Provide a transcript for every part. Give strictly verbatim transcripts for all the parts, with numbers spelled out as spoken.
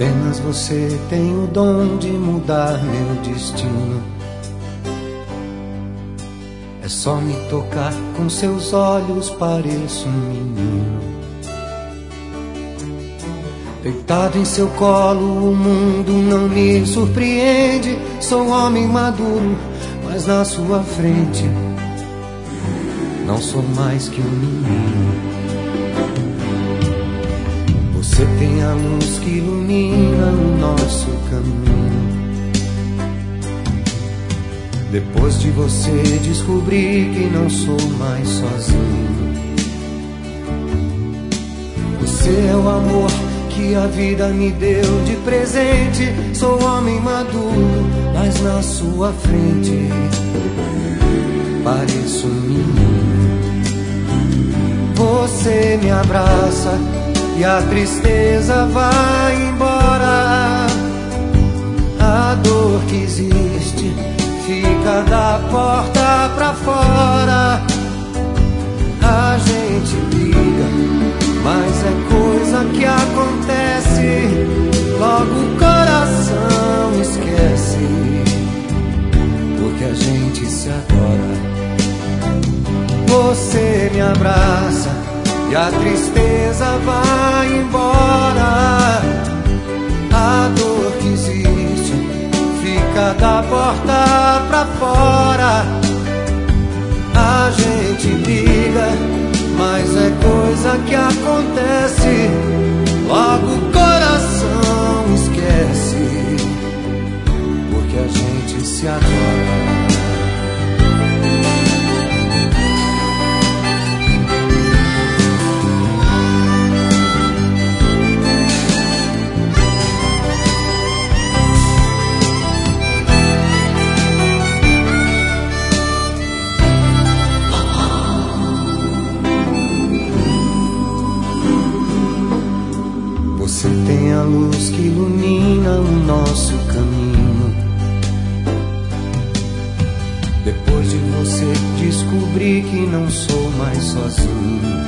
Apenas você tem o dom de mudar meu destino. É só me tocar com seus olhos, pareço um menino. Deitado em seu colo, o mundo não me surpreende. Sou homem maduro, mas na sua frente não sou mais que um menino. Você tem a luz que ilumina o nosso caminho. Depois de você descobri que não sou mais sozinho. Você é o amor que a vida me deu de presente. Sou homem maduro, mas na sua frente pareço um menino. Você me abraça e a tristeza vai embora. A dor que existe fica da porta pra fora. A gente briga, mas é coisa que acontece. Logo o coração esquece, porque a gente se adora. Você me abraça e a tristeza vai embora. A dor que existe fica da porta pra fora. A gente briga, mas é coisa que acontece. Logo o coração esquece, porque a gente se adora. Você tem a luz que ilumina o nosso caminho. Depois de você descobri que não sou mais sozinho.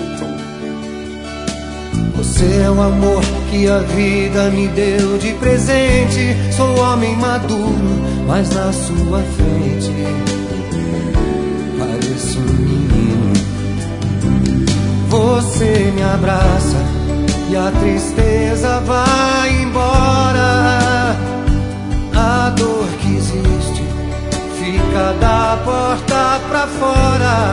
Você é o amor que a vida me deu de presente. Sou homem maduro, mas na sua frente pareço um menino. Você me abraça e a tristeza vai embora. A dor que existe fica da porta pra fora.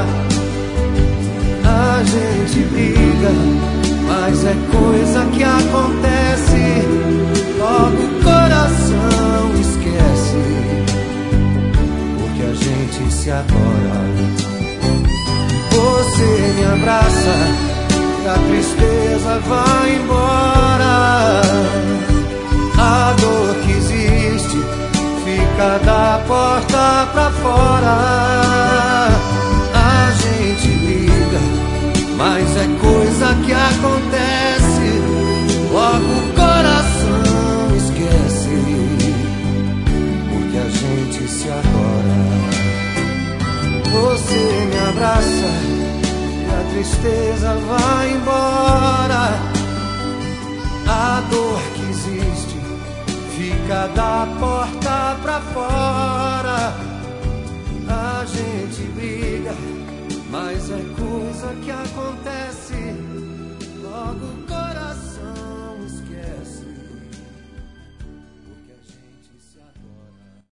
A gente briga, mas é coisa que acontece. Logo o coração esquece, porque a gente se adora. Você me abraça, a tristeza vai embora. A dor que existe fica da porta pra fora. A gente briga, mas é coisa que acontece. Logo o coração esquece, porque a gente se adora. Você me abraça, a tristeza vai embora. A dor que existe fica da porta pra fora.